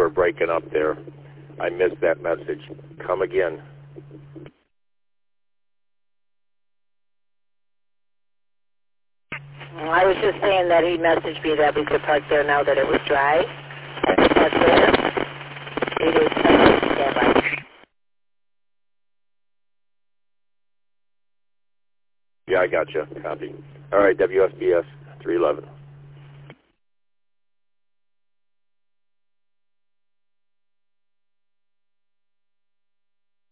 were breaking up there. I missed that message. Come again. I was just saying that he messaged me that we could park there now that it was dry. I could park there. It is standby. Yeah, I got you. Copy. All right, WSBS 311.